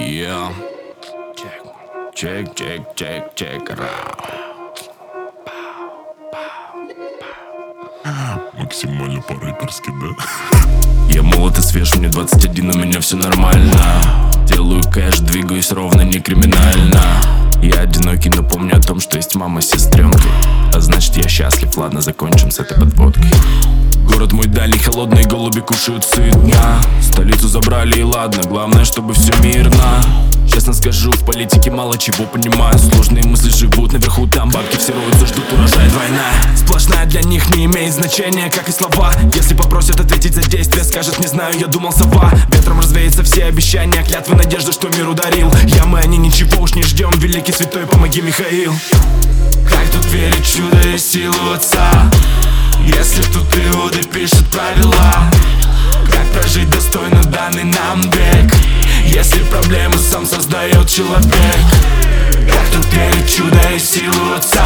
Yeah. Check. Максимально по-рэперски, да? Я молод и свеж, мне 21, у меня все нормально. Делаю кэш, двигаюсь ровно, не криминально. Я одинокий, но помню о том, что есть мама с сестренкой. А значит я счастлив, ладно, закончим с этой подводкой. Город мой дальний, холодные голуби кушают сытно. Столицу забрали и ладно, главное, чтобы все мирно. Честно скажу, в политике мало чего понимаю. Сложные мысли живут наверху, там бабки все роются, ждут урожай. Двойная, сплошная, для них не имеет значения, как и слова. Если попросят ответить за действия, скажет не знаю, я думал сова. Ветром развеется все обещания, клятвы, надежды, что мир ударил. Я мы, они, ничего уж не ждем, великий святой, помоги, Михаил. Как тут верить в чудо и силу отца, если тут иуды пишут правила? Как прожить достойно данный нам век, если проблемы сам создает человек? Как тут верить в чудо и силу отца,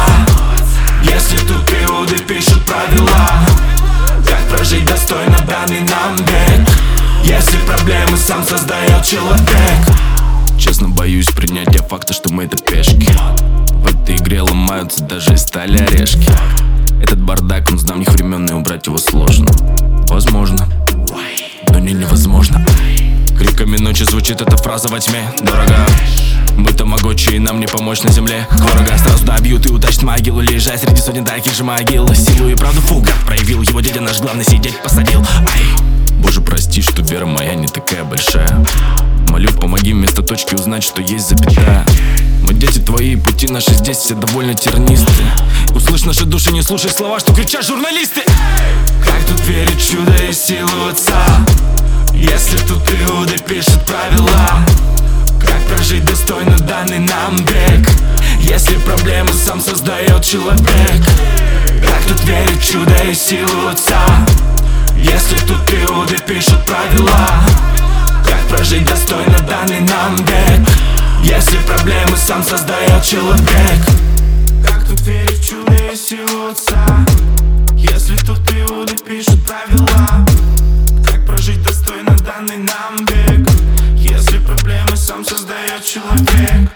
если тут иуды пишут правила? Как прожить достойно данный нам век, если проблемы сам создает человек? Честно боюсь принятия факта, что мы это пешки. В этой игре ломаются даже из стали орешки. Этот бардак, он с давних времен, и убрать его сложно. Возможно, но не невозможно. Криками ночи звучит эта фраза во тьме. Дорога, мы тамагочи, и нам не помочь на земле. Врага сразу добьют и утащат могилу, лежать среди сотен таких же могил. Силу и правду фуга проявил, его дядя наш главный сидеть посадил. Ай, Боже, прости, что вера моя не такая большая. Молю, помоги вместо точки узнать, что есть запятая. Мы дети твои, пути наши здесь все довольно тернисты. Услышь наши души, не слушай слова, что кричат журналисты. Как тут верить в чудо и силу отца, если тут иуды пишут правила? Как прожить достойно данный нам век, если проблемы сам создает человек? Как тут верить в чудо и силу отца, если тут иуды пишут правила? Как прожить достойно данный нам век, если проблемы сам создает человек? Как тут верить в чудо и силу отца, если тут иуды пишут правила? Как прожить достойно данный нам век, если проблемы сам создает человек?